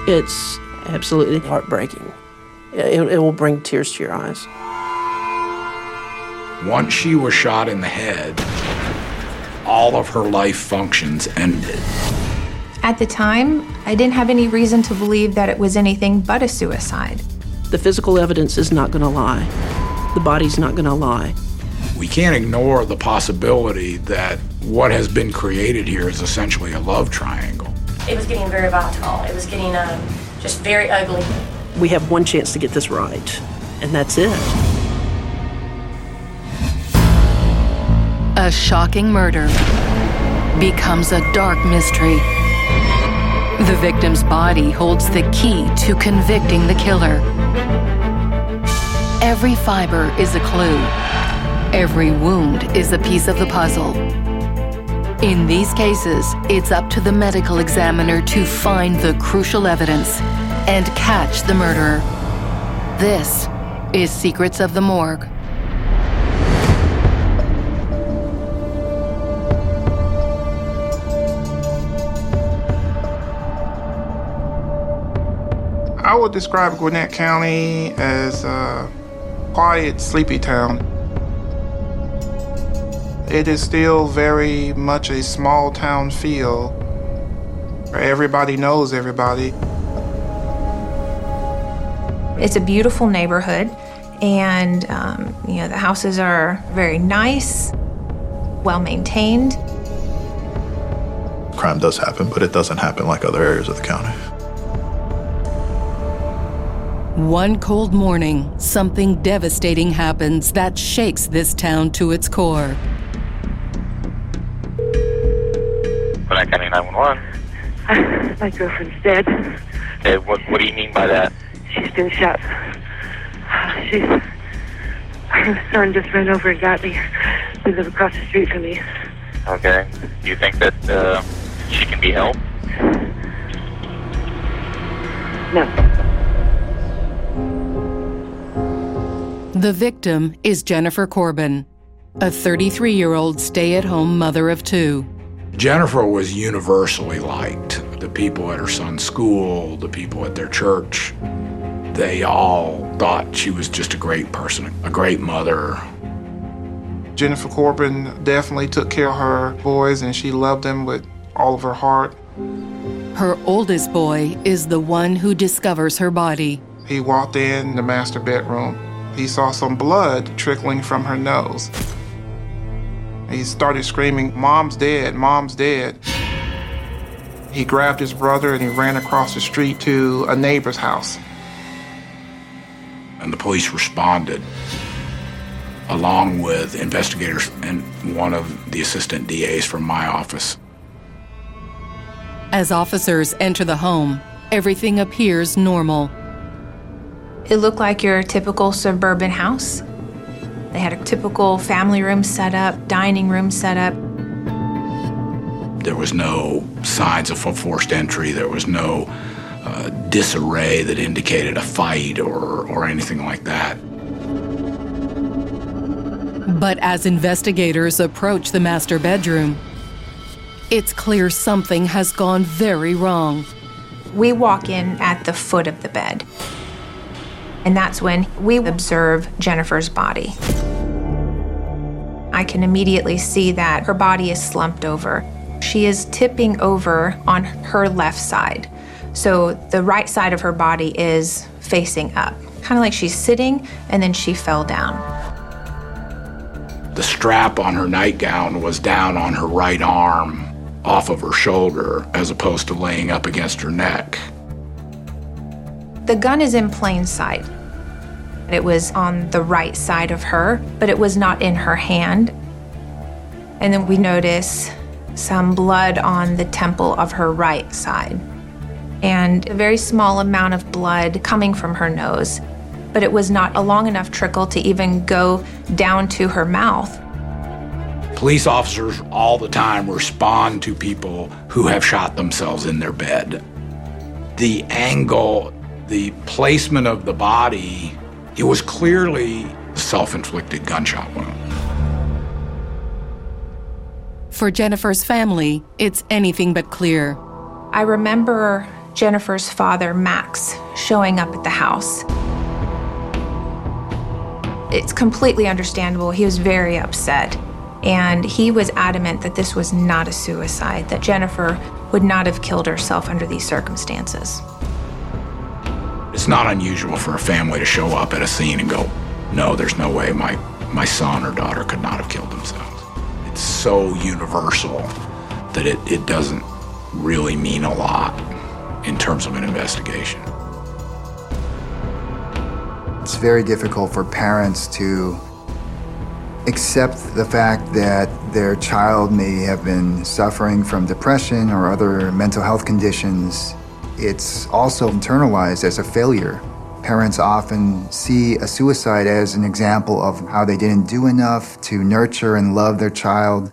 It's absolutely heartbreaking. It will bring tears to your eyes. Once she was shot in the head, all of her life functions ended. At the time, I didn't have any reason to believe that it was anything but a suicide. The physical evidence is not going to lie. The body's not going to lie. We can't ignore the possibility that what has been created here is essentially a love triangle. It was getting very volatile. It was getting just very ugly. We have one chance to get this right, and that's it. A shocking murder becomes a dark mystery. The victim's body holds the key to convicting the killer. Every fiber is a clue. Every wound is a piece of the puzzle. In these cases, it's up to the medical examiner to find the crucial evidence and catch the murderer. This is Secrets of the Morgue. I would describe Gwinnett County as a quiet, sleepy town. It is still very much a small town feel, where everybody knows everybody. It's a beautiful neighborhood, and the houses are very nice, well-maintained. Crime does happen, but it doesn't happen like other areas of the county. One cold morning, something devastating happens that shakes this town to its core. Gwinnett County 911. My girlfriend's dead. Hey, what do you mean by that? She's been shot. Her son just ran over and got me. They live across the street from me. Okay. Do you think that she can be helped? No. The victim is Jennifer Corbin, a 33-year-old stay-at-home mother of two. Jennifer was universally liked. The people at her son's school, the people at their church, they all thought she was just a great person, a great mother. Jennifer Corbin definitely took care of her boys, and she loved them with all of her heart. Her oldest boy is the one who discovers her body. He walked in the master bedroom. He saw some blood trickling from her nose. He started screaming, "Mom's dead, Mom's dead." He grabbed his brother and he ran across the street to a neighbor's house. And the police responded, along with investigators and one of the assistant DAs from my office. As officers enter the home, everything appears normal. It looked like your typical suburban house. They had a typical family room set up, dining room set up. There was no signs of a forced entry. There was no disarray that indicated a fight or anything like that. But as investigators approach the master bedroom, it's clear something has gone very wrong. We walk in at the foot of the bed, and that's when we observe Jennifer's body. I can immediately see that her body is slumped over. She is tipping over on her left side. So the right side of her body is facing up, kind of like she's sitting and then she fell down. The strap on her nightgown was down on her right arm, off of her shoulder, as opposed to laying up against her neck. The gun is in plain sight. It was on the right side of her, but it was not in her hand. And then we notice some blood on the temple of her right side, and a very small amount of blood coming from her nose, but it was not a long enough trickle to even go down to her mouth. Police officers all the time respond to people who have shot themselves in their bed. The angle, the placement of the body, it was clearly a self-inflicted gunshot wound. For Jennifer's family, it's anything but clear. I remember Jennifer's father, Max, showing up at the house. It's completely understandable. He was very upset. And he was adamant that this was not a suicide, that Jennifer would not have killed herself under these circumstances. It's not unusual for a family to show up at a scene and go, no, there's no way my son or daughter could not have killed themselves. It's so universal that it doesn't really mean a lot in terms of an investigation. It's very difficult for parents to accept the fact that their child may have been suffering from depression or other mental health conditions. It's also internalized as a failure. Parents often see a suicide as an example of how they didn't do enough to nurture and love their child.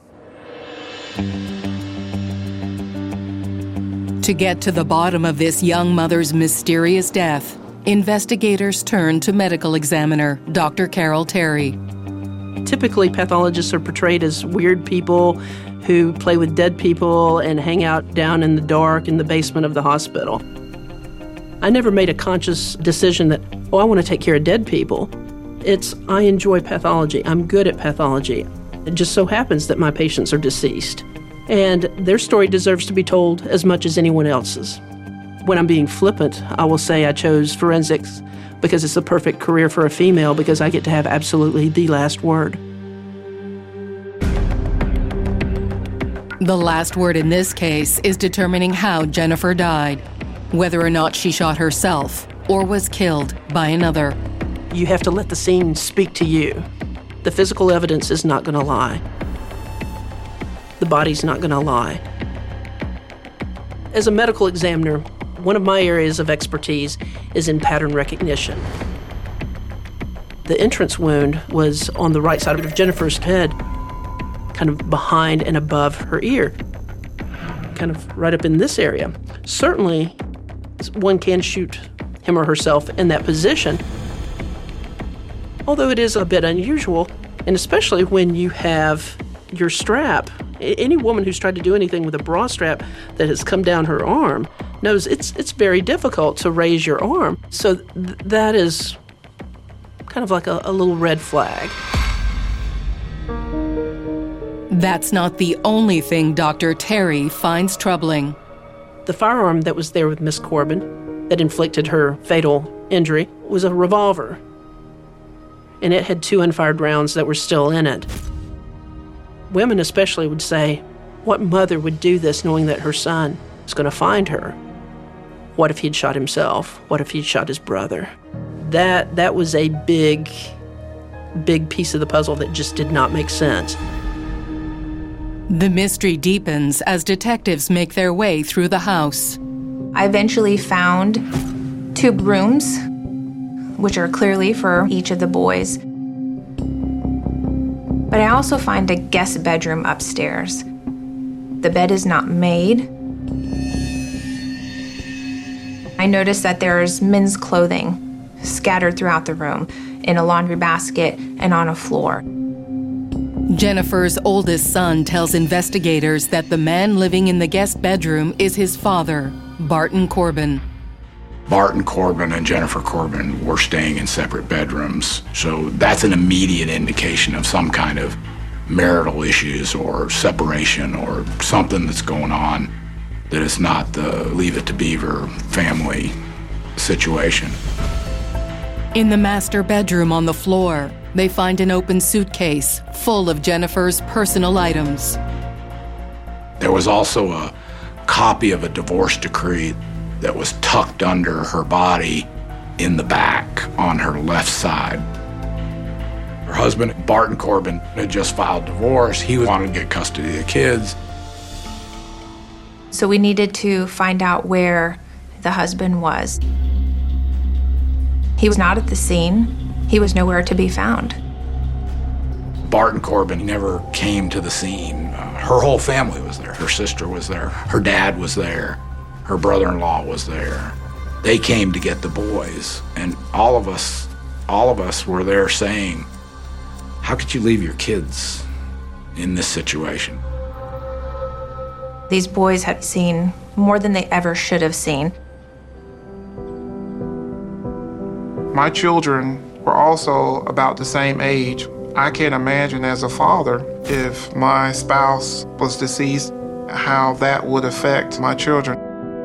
To get to the bottom of this young mother's mysterious death, investigators turn to medical examiner Dr. Carol Terry. Typically, pathologists are portrayed as weird people who play with dead people and hang out down in the dark in the basement of the hospital. I never made a conscious decision that, oh, I want to take care of dead people. I enjoy pathology. I'm good at pathology. It just so happens that my patients are deceased. And their story deserves to be told as much as anyone else's. When I'm being flippant, I will say I chose forensics because it's the perfect career for a female because I get to have absolutely the last word. The last word in this case is determining how Jennifer died, whether or not she shot herself or was killed by another. You have to let the scene speak to you. The physical evidence is not going to lie. The body's not going to lie. As a medical examiner, one of my areas of expertise is in pattern recognition. The entrance wound was on the right side of Jennifer's head, kind of behind and above her ear, kind of right up in this area. Certainly, one can shoot him or herself in that position, although it is a bit unusual, and especially when you have your strap. Any woman who's tried to do anything with a bra strap that has come down her arm knows it's very difficult to raise your arm. So that is kind of like a little red flag. That's not the only thing Dr. Terry finds troubling. The firearm that was there with Miss Corbin that inflicted her fatal injury was a revolver, and it had 2 unfired rounds that were still in it. Women especially would say, what mother would do this knowing that her son was going to find her? What if he'd shot himself? What if he'd shot his brother? That was a big piece of the puzzle that just did not make sense. The mystery deepens as detectives make their way through the house. I eventually found 2 rooms, which are clearly for each of the boys. But I also find a guest bedroom upstairs. The bed is not made. I noticed that there's men's clothing scattered throughout the room in a laundry basket and on a floor. Jennifer's oldest son tells investigators that the man living in the guest bedroom is his father, Barton Corbin. Barton Corbin and Jennifer Corbin were staying in separate bedrooms, so that's an immediate indication of some kind of marital issues or separation or something that's going on that is not the Leave It to Beaver family situation. In the master bedroom on the floor, they find an open suitcase full of Jennifer's personal items. There was also a copy of a divorce decree that was tucked under her body in the back on her left side. Her husband, Barton Corbin, had just filed divorce. He wanted to get custody of the kids. So we needed to find out where the husband was. He was not at the scene. He was nowhere to be found. Barton Corbin never came to the scene. Her whole family was there. Her sister was there. Her dad was there. Her brother-in-law was there. They came to get the boys, and all of us were there saying, how could you leave your kids in this situation? These boys had seen more than they ever should have seen. My children were also about the same age. I can't imagine as a father, if my spouse was deceased, how that would affect my children.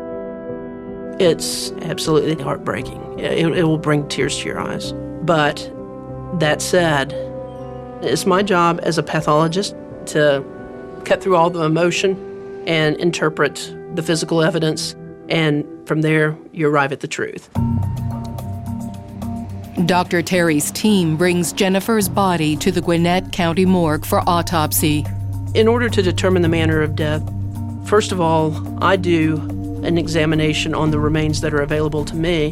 It's absolutely heartbreaking. It will bring tears to your eyes. But that said, it's my job as a pathologist to cut through all the emotion and interpret the physical evidence, and from there, you arrive at the truth. Dr. Terry's team brings Jennifer's body to the Gwinnett County Morgue for autopsy. In order to determine the manner of death, first of all, I do an examination on the remains that are available to me.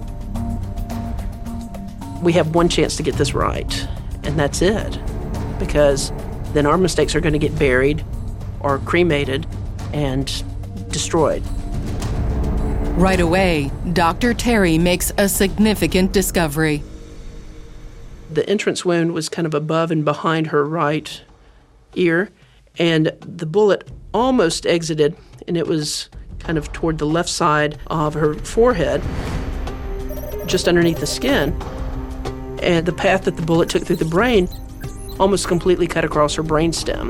We have one chance to get this right, and that's it, because then our mistakes are going to get buried or cremated and destroyed. Right away, Dr. Terry makes a significant discovery. The entrance wound was kind of above and behind her right ear, and the bullet almost exited, and it was kind of toward the left side of her forehead, just underneath the skin. And the path that the bullet took through the brain almost completely cut across her brainstem.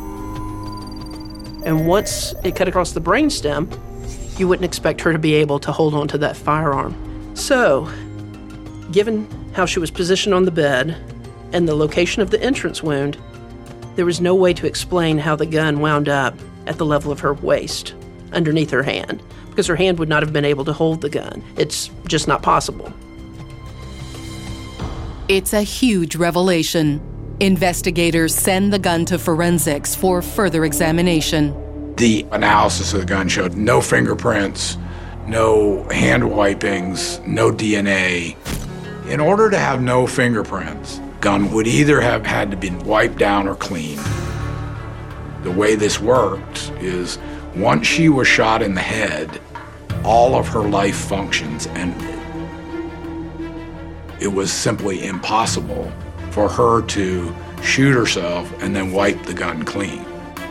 And once it cut across the brainstem, you wouldn't expect her to be able to hold on to that firearm. So, given how she was positioned on the bed and the location of the entrance wound, there was no way to explain how the gun wound up at the level of her waist, underneath her hand, because her hand would not have been able to hold the gun. It's just not possible. It's a huge revelation. Investigators send the gun to forensics for further examination. The analysis of the gun showed no fingerprints, no hand wipings, no DNA. In order to have no fingerprints, gun would either have had to be wiped down or cleaned. The way this worked is once she was shot in the head, all of her life functions ended. It was simply impossible for her to shoot herself and then wipe the gun clean.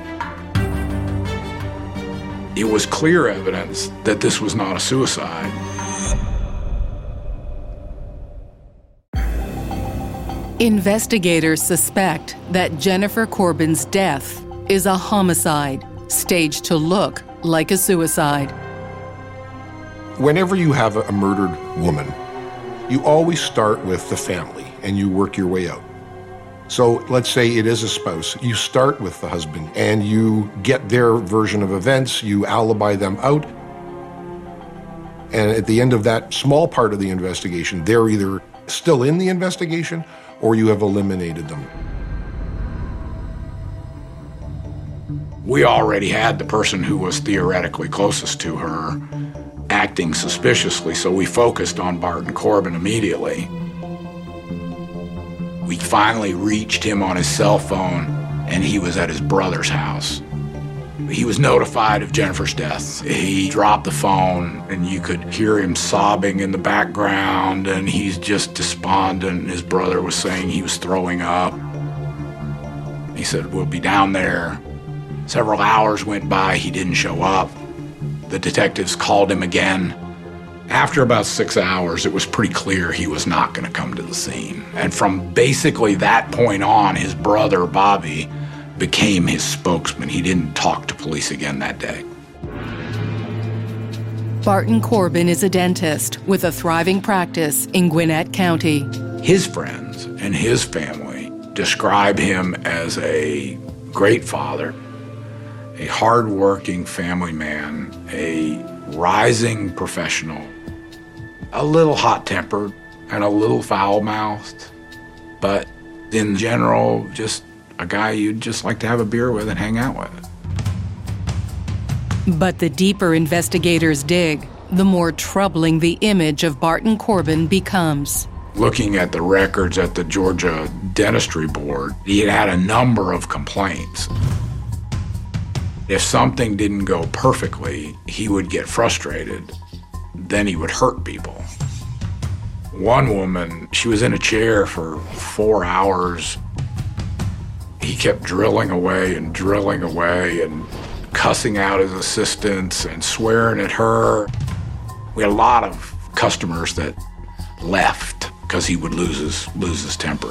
It was clear evidence that this was not a suicide. Investigators suspect that Jennifer Corbin's death is a homicide, staged to look like a suicide. Whenever you have a murdered woman, you always start with the family and you work your way out. So let's say it is a spouse. You start with the husband and you get their version of events, you alibi them out. And at the end of that small part of the investigation, they're either still in the investigation or you have eliminated them. We already had the person who was theoretically closest to her acting suspiciously, so we focused on Barton Corbin immediately. We finally reached him on his cell phone, and he was at his brother's house. He was notified of Jennifer's death. He dropped the phone, and you could hear him sobbing in the background, and he's just despondent. His brother was saying he was throwing up. He said, "We'll be down there." Several hours went by. He didn't show up. The detectives called him again. After about 6 hours, it was pretty clear he was not going to come to the scene. And from basically that point on, his brother, Bobby, became his spokesman. He didn't talk to police again that day. Barton Corbin is a dentist with a thriving practice in Gwinnett County. His friends and his family describe him as a great father, a hard-working family man, a rising professional, a little hot-tempered and a little foul-mouthed, but in general, just a guy you'd just like to have a beer with and hang out with. But the deeper investigators dig, the more troubling the image of Barton Corbin becomes. Looking at the records at the Georgia Dentistry Board, he had had a number of complaints. If something didn't go perfectly, he would get frustrated. Then he would hurt people. One woman, she was in a chair for 4 hours. He kept drilling away and cussing out his assistants and swearing at her. We had a lot of customers that left because he would lose his temper.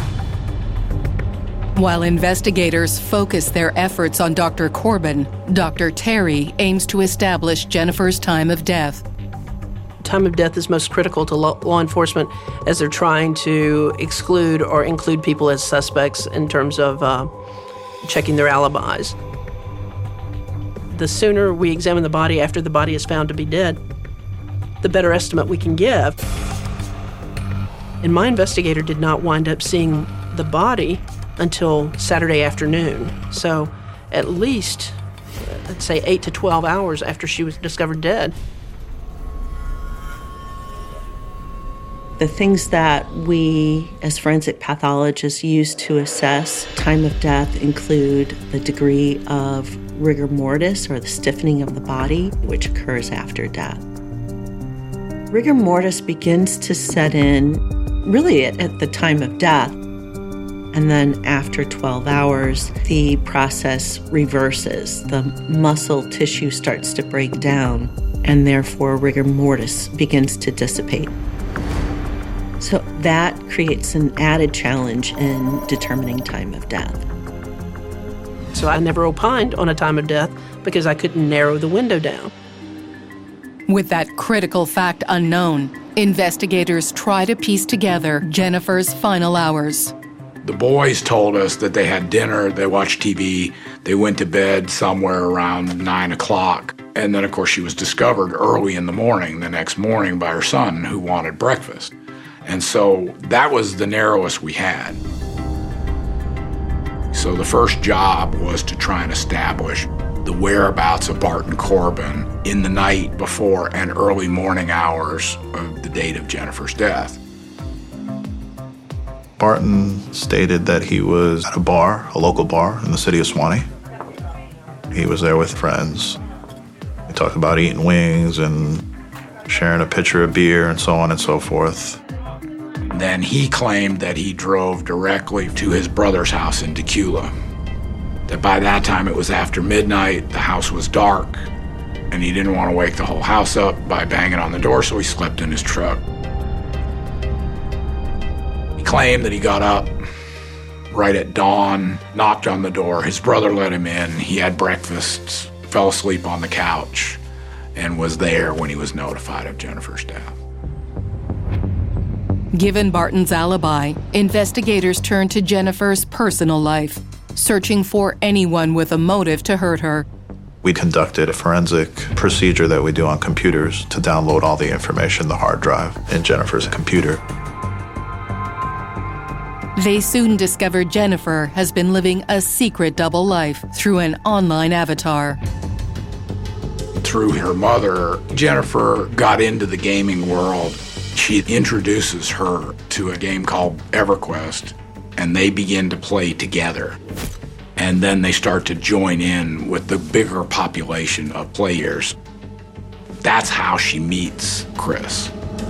While investigators focus their efforts on Dr. Corbin, Dr. Terry aims to establish Jennifer's time of death. Time of death is most critical to law enforcement as they're trying to exclude or include people as suspects in terms of checking their alibis. The sooner we examine the body after the body is found to be dead, the better estimate we can give. And my investigator did not wind up seeing the body until Saturday afternoon. So at least, let's say 8 to 12 hours after she was discovered dead. The things that we as forensic pathologists use to assess time of death include the degree of rigor mortis, or the stiffening of the body, which occurs after death. Rigor mortis begins to set in really at the time of death, and then after 12 hours, the process reverses. The muscle tissue starts to break down, and therefore rigor mortis begins to dissipate. So that creates an added challenge in determining time of death. So I never opined on a time of death because I couldn't narrow the window down. With that critical fact unknown, investigators try to piece together Jennifer's final hours. The boys told us that they had dinner, they watched TV, they went to bed somewhere around 9 o'clock. And then, of course, she was discovered early in the morning, the next morning, by her son, who wanted breakfast. And so that was the narrowest we had. So the first job was to try and establish the whereabouts of Barton Corbin in the night before and early morning hours of the date of Jennifer's death. Barton stated that he was at a bar, a local bar in the city of Suwanee. He was there with friends. He talked about eating wings and sharing a pitcher of beer and so on and so forth. Then he claimed that he drove directly to his brother's house in Decula. That by that time it was after midnight, the house was dark, and he didn't want to wake the whole house up by banging on the door, so he slept in his truck. He claimed that he got up right at dawn, knocked on the door. His brother let him in. He had breakfast, fell asleep on the couch, and was there when he was notified of Jennifer's death. Given Barton's alibi, investigators turned to Jennifer's personal life, searching for anyone with a motive to hurt her. We conducted a forensic procedure that we do on computers to download all the information, the hard drive, in Jennifer's computer. They soon discovered Jennifer has been living a secret double life through an online avatar. Through her mother, Jennifer got into the gaming world. She introduces her to a game called EverQuest, and they begin to play together. And then they start to join in with the bigger population of players. That's how she meets Chris.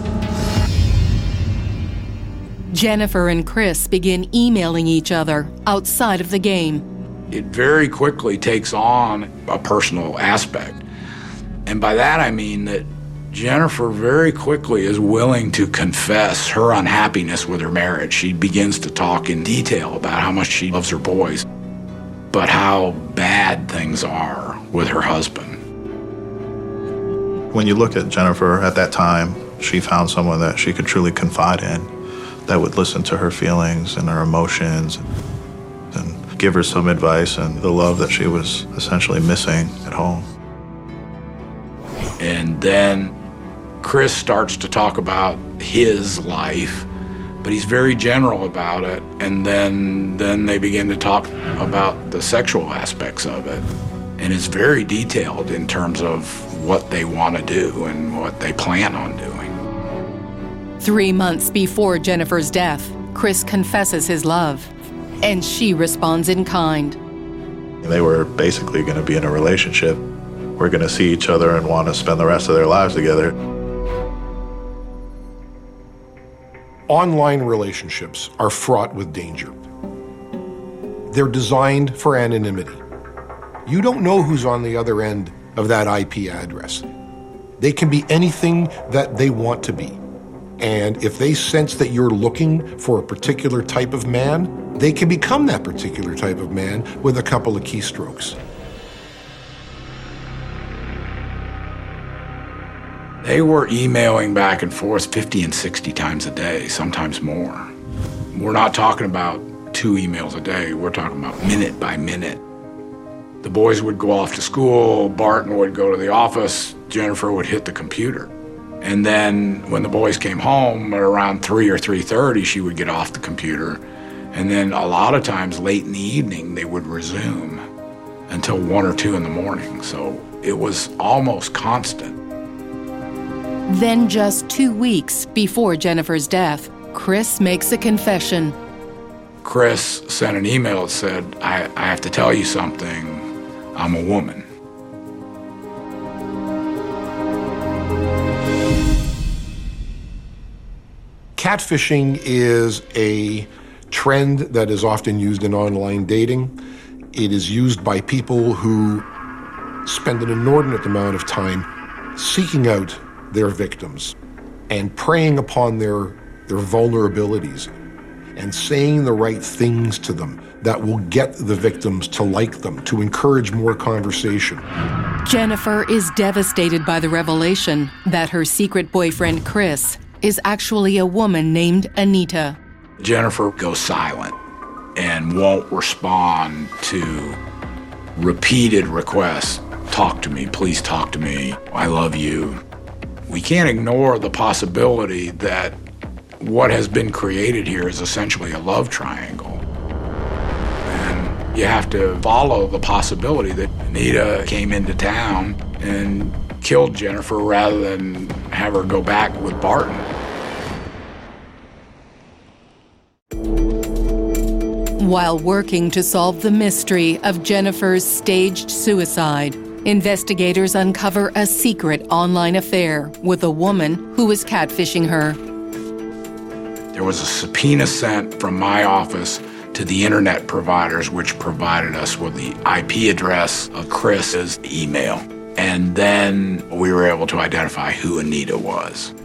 Jennifer and Chris begin emailing each other outside of the game. It very quickly takes on a personal aspect. And by that I mean that Jennifer very quickly is willing to confess her unhappiness with her marriage. She begins to talk in detail about how much she loves her boys, but how bad things are with her husband. When you look at Jennifer at that time, she found someone that she could truly confide in, that would listen to her feelings and her emotions and give her some advice and the love that she was essentially missing at home. And then Chris starts to talk about his life, but he's very general about it. And then they begin to talk about the sexual aspects of it. And it's very detailed in terms of what they want to do and what they plan on doing. 3 months before Jennifer's death, Chris confesses his love, and she responds in kind. They were basically going to be in a relationship. We're going to see each other and want to spend the rest of their lives together. Online relationships are fraught with danger. They're designed for anonymity. You don't know who's on the other end of that IP address. They can be anything that they want to be. And if they sense that you're looking for a particular type of man, they can become that particular type of man with a couple of keystrokes. They were emailing back and forth 50 and 60 times a day, sometimes more. We're not talking about 2 emails a day. We're talking about minute by minute. The boys would go off to school, Barton would go to the office, Jennifer would hit the computer. And then when the boys came home at around 3 or 3:30, she would get off the computer. And then a lot of times late in the evening, they would resume until 1 or 2 in the morning. So it was almost constant. Then just 2 weeks before Jennifer's death, Chris makes a confession. Chris sent an email that said, I have to tell you something, I'm a woman. Catfishing is a trend that is often used in online dating. It is used by people who spend an inordinate amount of time seeking out their victims and preying upon their vulnerabilities and saying the right things to them that will get the victims to like them, to encourage more conversation. Jennifer is devastated by the revelation that her secret boyfriend, Chris, is actually a woman named Anita. Jennifer goes silent and won't respond to repeated requests. Talk to me, please talk to me, I love you. We can't ignore the possibility that what has been created here is essentially a love triangle. And you have to follow the possibility that Anita came into town and killed Jennifer rather than have her go back with Barton. While working to solve the mystery of Jennifer's staged suicide, investigators uncover a secret online affair with a woman who was catfishing her. There was a subpoena sent from my office to the internet providers, which provided us with the IP address of Chris's email. And then we were able to identify who Anita was.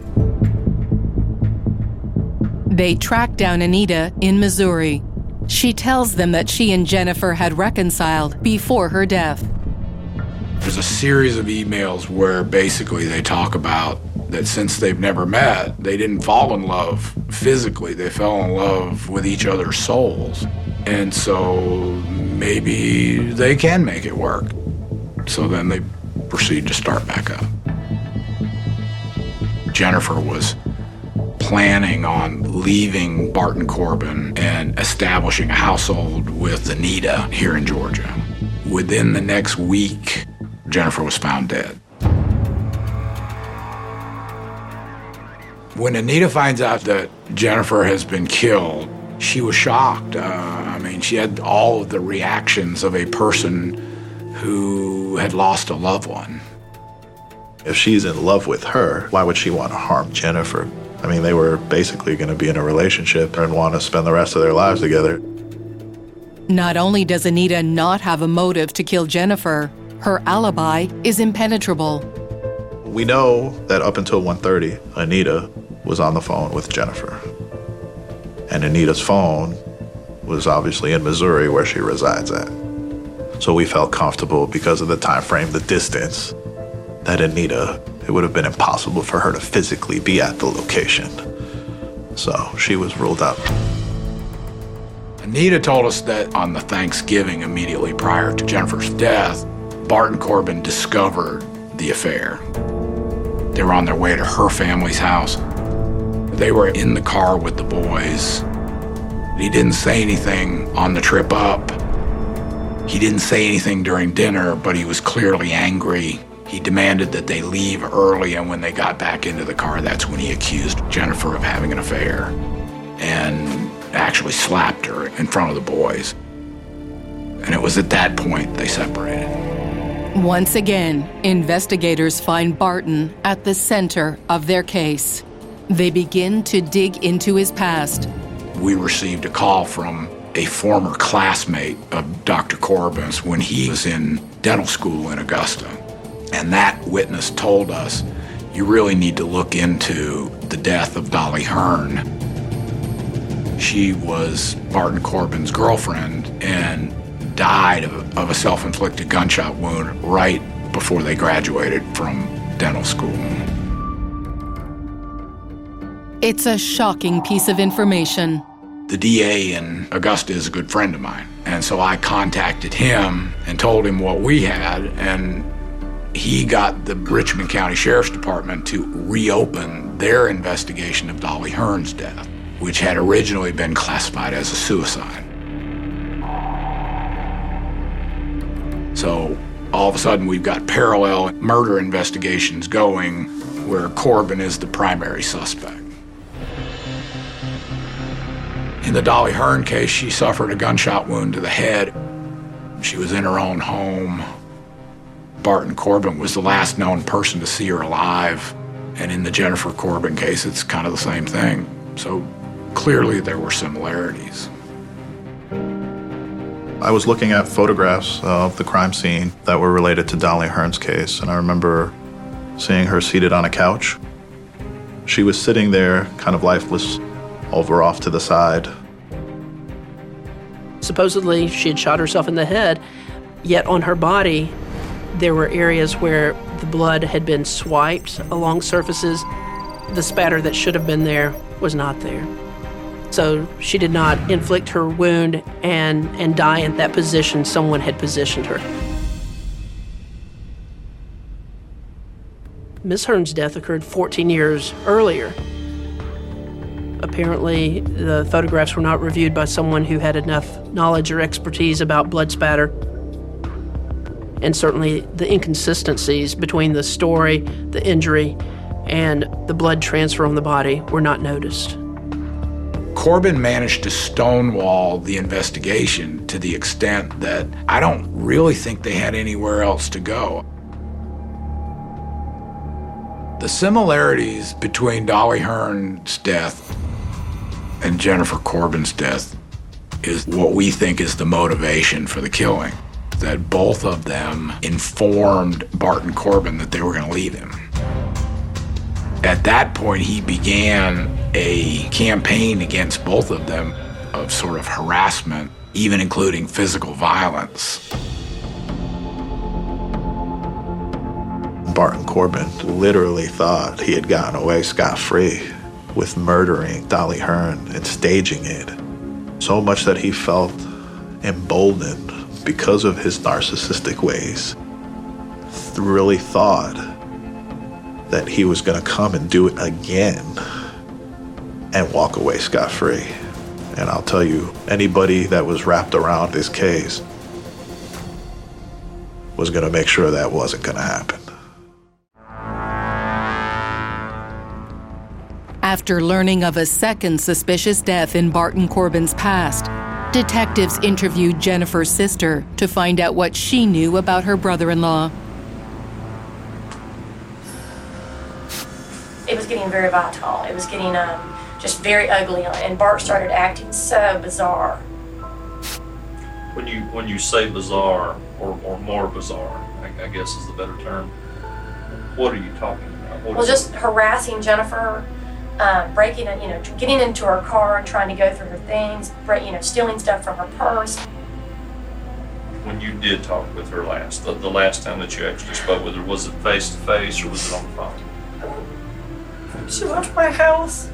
They tracked down Anita in Missouri. She tells them that she and Jennifer had reconciled before her death. There's a series of emails where basically they talk about that since they've never met, they didn't fall in love physically, they fell in love with each other's souls. And so maybe they can make it work. So then they proceed to start back up. Jennifer was planning on leaving Barton Corbin and establishing a household with Anita here in Georgia. Within the next week, Jennifer was found dead. When Anita finds out that Jennifer has been killed, she was shocked. She had all of the reactions of a person who had lost a loved one. If she's in love with her, why would she want to harm Jennifer? They were basically going to be in a relationship and want to spend the rest of their lives together. Not only does Anita not have a motive to kill Jennifer, her alibi is impenetrable. We know that up until 1:30, Anita was on the phone with Jennifer. And Anita's phone was obviously in Missouri, where she resides at. So we felt comfortable because of the time frame, the distance, that Anita, it would have been impossible for her to physically be at the location. So she was ruled out. Anita told us that on the Thanksgiving immediately prior to Jennifer's death, Barton Corbin discovered the affair. They were on their way to her family's house. They were in the car with the boys. He didn't say anything on the trip up. He didn't say anything during dinner, but he was clearly angry. He demanded that they leave early, and when they got back into the car, that's when he accused Jennifer of having an affair and actually slapped her in front of the boys. And it was at that point they separated. Once again, investigators find Barton at the center of their case. They begin to dig into his past. We received a call from a former classmate of Dr. Corbin's when he was in dental school in Augusta. And that witness told us, you really need to look into the death of Dolly Hearn. She was Barton Corbin's girlfriend and died of a self-inflicted gunshot wound right before they graduated from dental school. It's a shocking piece of information. The DA in Augusta is a good friend of mine, and so I contacted him and told him what we had, and he got the Richmond County Sheriff's Department to reopen their investigation of Dolly Hearn's death, which had originally been classified as a suicide. So all of a sudden we've got parallel murder investigations going where Corbin is the primary suspect. In the Dolly Hearn case, she suffered a gunshot wound to the head. She was in her own home. Barton Corbin was the last known person to see her alive. And in the Jennifer Corbin case, it's kind of the same thing. So clearly there were similarities. I was looking at photographs of the crime scene that were related to Dolly Hearn's case, and I remember seeing her seated on a couch. She was sitting there, kind of lifeless, over off to the side. Supposedly, she had shot herself in the head, yet on her body, there were areas where the blood had been swiped along surfaces. The spatter that should have been there was not there. So she did not inflict her wound and die in that position. Someone had positioned her. Miss Hearn's death occurred 14 years earlier. Apparently, the photographs were not reviewed by someone who had enough knowledge or expertise about blood spatter. And certainly the inconsistencies between the story, the injury, and the blood transfer on the body were not noticed. Corbin managed to stonewall the investigation to the extent that I don't really think they had anywhere else to go. The similarities between Dolly Hearn's death and Jennifer Corbin's death is what we think is the motivation for the killing. That both of them informed Barton Corbin that they were going to leave him. At that point, he began a campaign against both of them of sort of harassment, even including physical violence. Barton Corbin literally thought he had gotten away scot-free with murdering Dolly Hearn and staging it. So much that he felt emboldened because of his narcissistic ways. Really thought that he was going to come and do it again and walk away scot-free. And I'll tell you, anybody that was wrapped around this case was going to make sure that wasn't going to happen. After learning of a second suspicious death in Barton Corbin's past, detectives interviewed Jennifer's sister to find out what she knew about her brother-in-law. It was getting very volatile. It was getting just very ugly, and Bart started acting so bizarre. When you say bizarre, or more bizarre, I guess is the better term, what are you talking about? Just harassing Jennifer, breaking it, getting into her car and trying to go through her things, stealing stuff from her purse. When you did talk with her last, the last time that you actually spoke with her, was it face to face or was it on the phone? She left my house.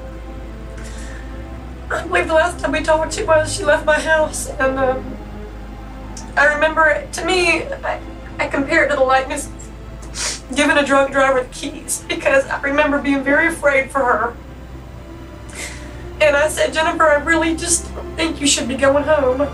I believe the last time we talked she left my house, and I remember, to me, I compare it to the likeness of giving a drunk driver the keys, because I remember being very afraid for her. And I said, Jennifer, I really just think you should be going home.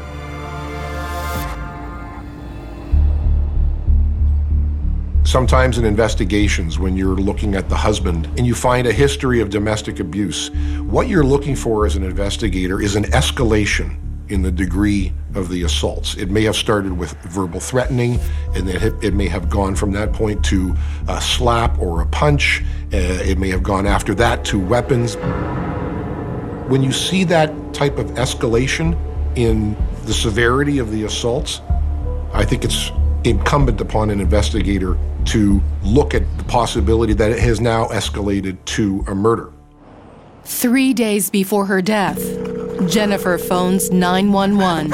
Sometimes in investigations, when you're looking at the husband and you find a history of domestic abuse, what you're looking for as an investigator is an escalation in the degree of the assaults. It may have started with verbal threatening, and then it may have gone from that point to a slap or a punch. It may have gone after that to weapons. When you see that type of escalation in the severity of the assaults, I think it's incumbent upon an investigator to look at the possibility that it has now escalated to a murder. 3 days before her death, Jennifer phones 911.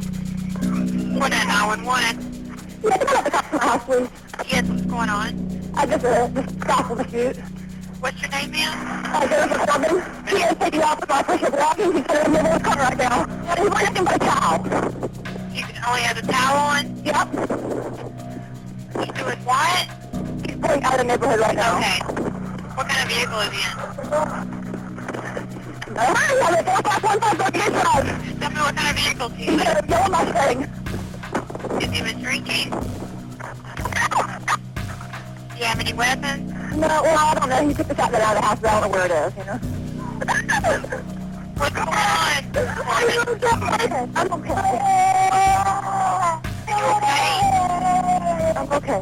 911. Yeah, come to my house, please. Yes, what's going on? Just a gospel dispute. What's your name, ma'am? Jennifer Corbin. He is taking off with my official belongings. He's in the middle of the car right now. And he's wearing nothing but a towel. He only has a towel on? Yep. He's doing what? He's pulling out of the neighborhood right now. Okay. What kind of vehicle is he in? Tell me what kind of vehicle he's in. He's in a yellow Mustang. Has he been drinking? Do you have any weapons? No, well, I don't know. He took the shotgun out of the house, but I don't know where it is, you know? What's going on? I'm okay. Are you okay? I'm okay.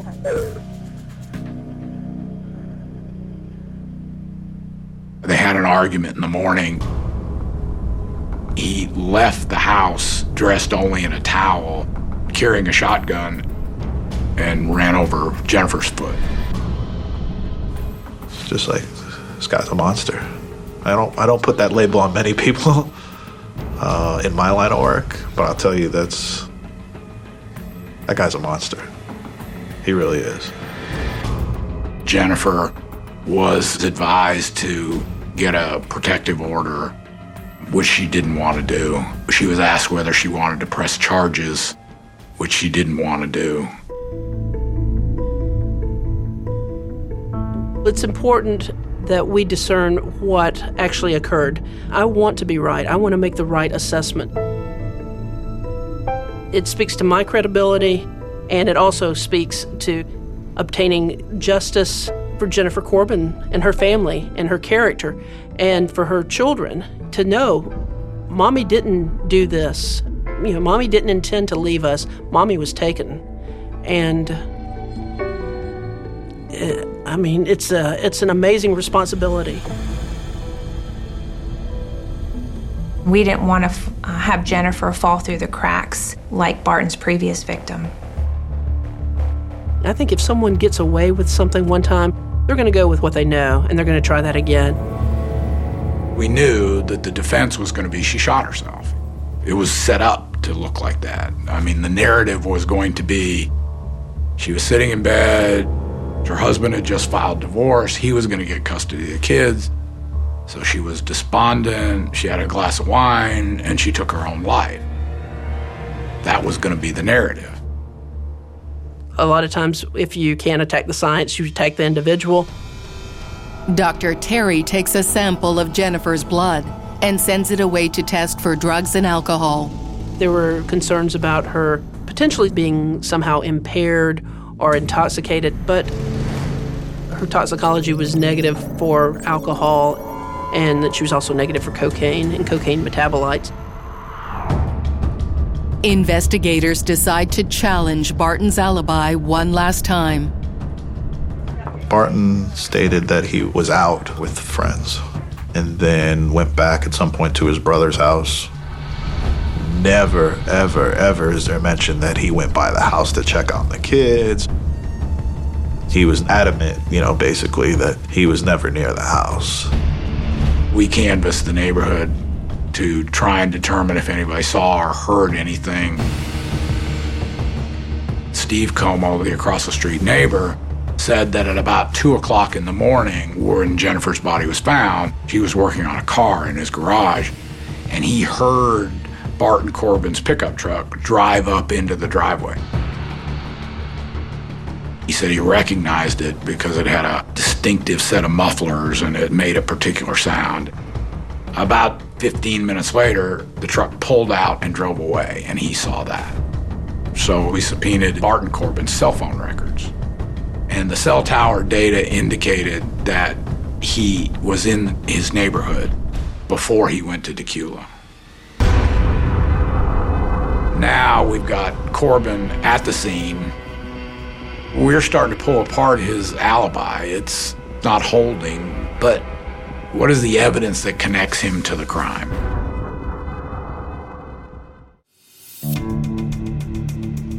They had an argument in the morning. He left the house dressed only in a towel, carrying a shotgun, and ran over Jennifer's foot. It's just like, this guy's a monster. I don't put that label on many people in my line of work, but I'll tell you, that guy's a monster. He really is. Jennifer was advised to get a protective order, which she didn't want to do. She was asked whether she wanted to press charges, which she didn't want to do. It's important that we discern what actually occurred. I want to be right. I want to make the right assessment. It speaks to my credibility, and it also speaks to obtaining justice for Jennifer Corbin and her family and her character, and for her children to know Mommy didn't do this. You know, Mommy didn't intend to leave us. Mommy was taken. And I mean, it's an amazing responsibility. We didn't want to have Jennifer fall through the cracks like Barton's previous victim. I think if someone gets away with something one time, they're going to go with what they know, and they're going to try that again. We knew that the defense was going to be she shot herself. It was set up to look like that. I mean, the narrative was going to be she was sitting in bed, her husband had just filed divorce, he was going to get custody of the kids, so she was despondent, she had a glass of wine, and she took her own life. That was going to be the narrative. A lot of times, if you can't attack the science, you attack the individual. Dr. Terry takes a sample of Jennifer's blood and sends it away to test for drugs and alcohol. There were concerns about her potentially being somehow impaired or intoxicated, but her toxicology was negative for alcohol, and that she was also negative for cocaine and cocaine metabolites. Investigators decide to challenge Barton's alibi one last time. Barton stated that he was out with friends and then went back at some point to his brother's house. Never, ever, ever is there mention that he went by the house to check on the kids. He was adamant, basically that he was never near the house. We canvassed the neighborhood to try and determine if anybody saw or heard anything. Steve Como, the across the street neighbor, said that at about 2 o'clock in the morning, when Jennifer's body was found, he was working on a car in his garage, and he heard Barton Corbin's pickup truck drive up into the driveway. He said he recognized it because it had a distinctive set of mufflers and it made a particular sound. About 15 minutes later, the truck pulled out and drove away, and he saw that. So we subpoenaed Barton Corbin's cell phone records. And the cell tower data indicated that he was in his neighborhood before he went to Dacula. Now we've got Corbin at the scene. We're starting to pull apart his alibi. It's not holding, but what is the evidence that connects him to the crime?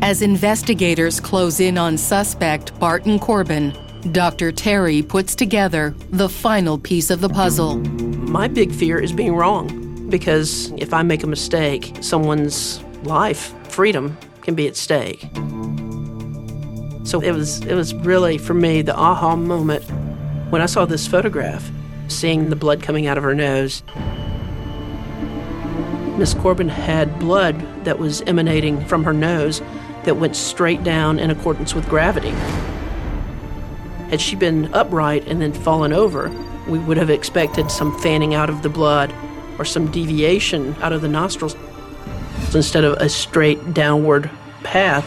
As investigators close in on suspect Barton Corbin, Dr. Terry puts together the final piece of the puzzle. My big fear is being wrong, because if I make a mistake, someone's life, freedom, can be at stake. So it was really, for me, the aha moment when I saw this photograph, seeing the blood coming out of her nose. Miss Corbin had blood that was emanating from her nose that went straight down in accordance with gravity. Had she been upright and then fallen over, we would have expected some fanning out of the blood or some deviation out of the nostrils instead of a straight downward path.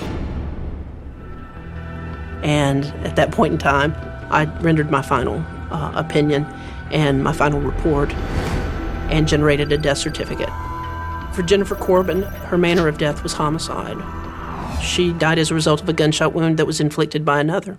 And at that point in time, I rendered my final opinion and my final report and generated a death certificate. For Jennifer Corbin, her manner of death was homicide. She died as a result of a gunshot wound that was inflicted by another.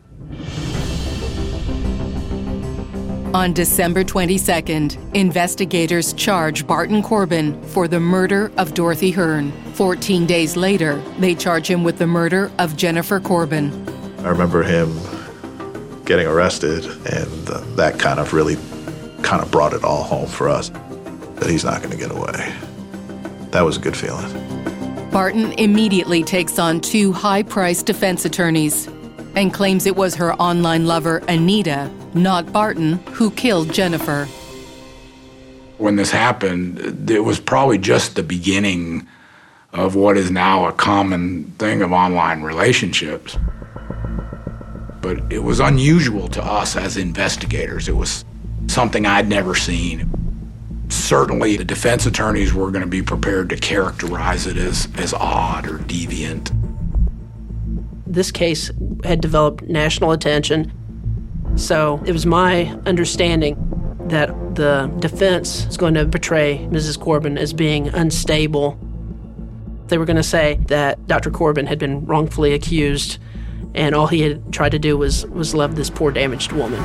On December 22nd, investigators charge Barton Corbin for the murder of Dorothy Hearn. 14 days later, they charge him with the murder of Jennifer Corbin. I remember him getting arrested, and that kind of brought it all home for us, that he's not going to get away. That was a good feeling. Barton immediately takes on 2 high-priced defense attorneys and claims it was her online lover, Anita, not Barton, who killed Jennifer. When this happened, it was probably just the beginning of what is now a common thing of online relationships. But it was unusual to us as investigators. It was something I'd never seen. Certainly, the defense attorneys were going to be prepared to characterize it as odd or deviant. This case had developed national attention, so it was my understanding that the defense was going to portray Mrs. Corbin as being unstable. They were going to say that Dr. Corbin had been wrongfully accused, and all he had tried to do was love this poor, damaged woman.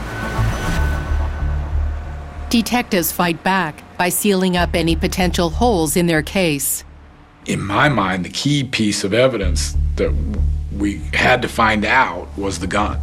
Detectives fight back by sealing up any potential holes in their case. In my mind, the key piece of evidence that we had to find out was the gun.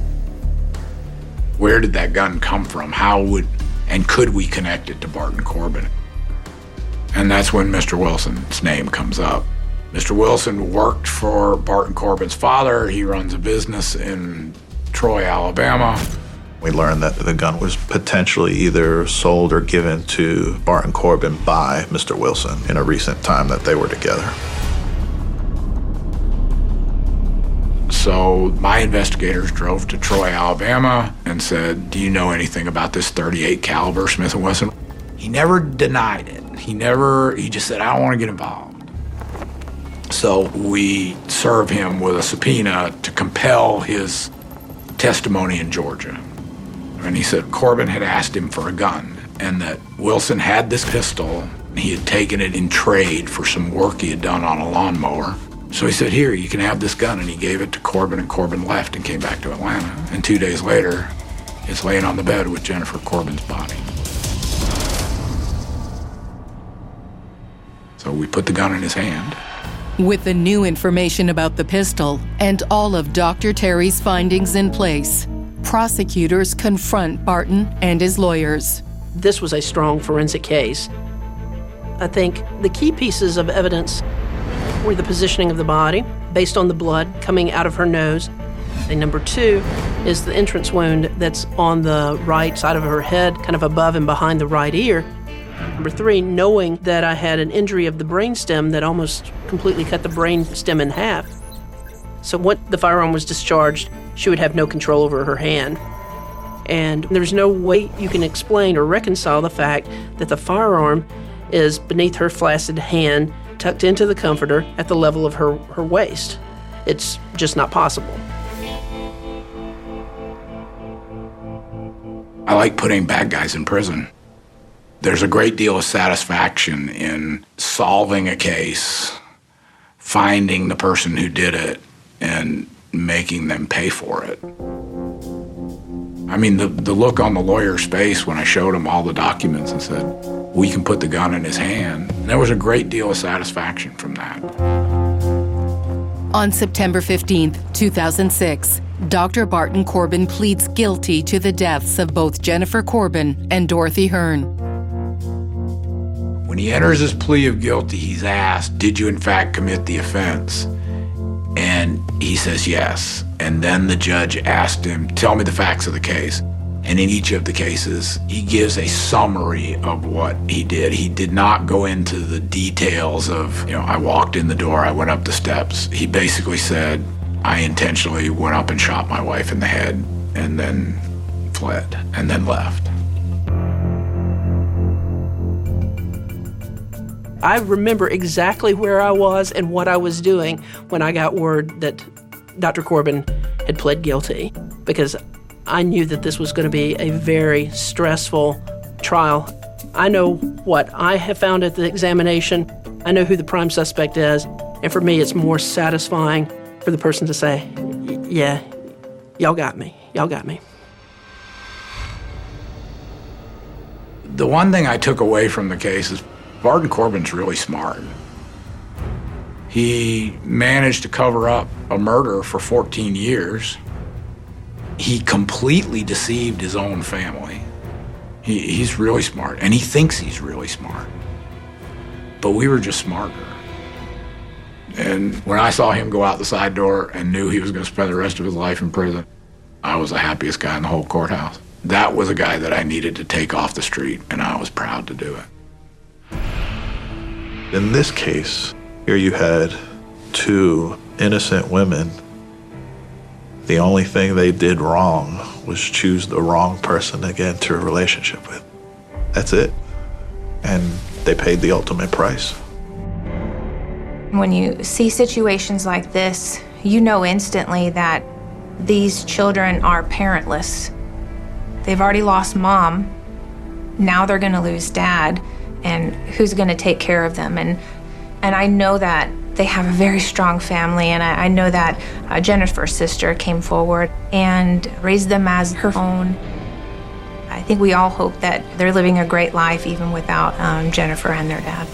Where did that gun come from? Could we connect it to Barton Corbin? And that's when Mr. Wilson's name comes up. Mr. Wilson worked for Barton Corbin's father. He runs a business in Troy, Alabama. We learned that the gun was potentially either sold or given to Barton Corbin by Mr. Wilson in a recent time that they were together. So my investigators drove to Troy, Alabama and said, "Do you know anything about this .38 caliber Smith & Wesson?" He never denied it. He just said, "I don't want to get involved." So we serve him with a subpoena to compel his testimony in Georgia. And he said Corbin had asked him for a gun and that Wilson had this pistol. He had taken it in trade for some work he had done on a lawnmower. So he said, "Here, you can have this gun." And he gave it to Corbin, and Corbin left and came back to Atlanta. And 2 days later, he's laying on the bed with Jennifer Corbin's body. So we put the gun in his hand. With the new information about the pistol and all of Dr. Terry's findings in place, prosecutors confront Barton and his lawyers. This was a strong forensic case. I think the key pieces of evidence were the positioning of the body based on the blood coming out of her nose. And number 2 is the entrance wound that's on the right side of her head, kind of above and behind the right ear. Number 3, knowing that I had an injury of the brainstem that almost completely cut the brainstem in half. So when the firearm was discharged, she would have no control over her hand. And there's no way you can explain or reconcile the fact that the firearm is beneath her flaccid hand, tucked into the comforter at the level of her waist. It's just not possible. I like putting bad guys in prison. There's a great deal of satisfaction in solving a case, finding the person who did it, and making them pay for it. I mean, the look on the lawyer's face when I showed him all the documents and said, "We can put the gun in his hand," there was a great deal of satisfaction from that. On September 15, 2006, Dr. Barton Corbin pleads guilty to the deaths of both Jennifer Corbin and Dorothy Hearn. When he enters his plea of guilty, he's asked, "Did you in fact commit the offense?" And he says yes. And then the judge asked him, "Tell me the facts of the case." And in each of the cases, he gives a summary of what he did. He did not go into the details of, I walked in the door, I went up the steps. He basically said, I intentionally went up and shot my wife in the head and then fled and then left. I remember exactly where I was and what I was doing when I got word that Dr. Corbin had pled guilty, because I knew that this was going to be a very stressful trial. I know what I have found at the examination. I know who the prime suspect is. And for me, it's more satisfying for the person to say, yeah, y'all got me. Y'all got me. The one thing I took away from the case is Barton Corbin's really smart. He managed to cover up a murder for 14 years. He completely deceived his own family. He's really smart, and he thinks he's really smart. But we were just smarter. And when I saw him go out the side door and knew he was going to spend the rest of his life in prison, I was the happiest guy in the whole courthouse. That was a guy that I needed to take off the street, and I was proud to do it. In this case, here you had two innocent women. The only thing they did wrong was choose the wrong person to get into a relationship with. That's it. And they paid the ultimate price. When you see situations like this, you know instantly that these children are parentless. They've already lost mom. Now they're going to lose dad. And who's going to take care of them? And I know that they have a very strong family, and I know that Jennifer's sister came forward and raised them as her own. I think we all hope that they're living a great life even without Jennifer and their dad.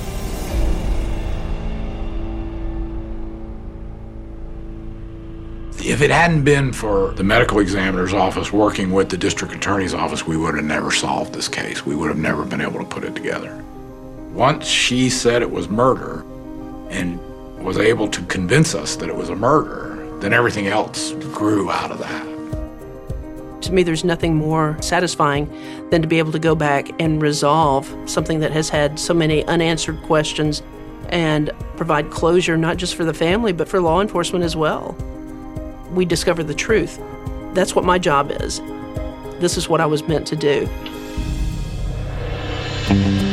If it hadn't been for the medical examiner's office working with the district attorney's office, we would have never solved this case. We would have never been able to put it together. Once she said it was murder and was able to convince us that it was a murder, then everything else grew out of that. To me, there's nothing more satisfying than to be able to go back and resolve something that has had so many unanswered questions and provide closure not just for the family, but for law enforcement as well. We discover the truth. That's what my job is. This is what I was meant to do.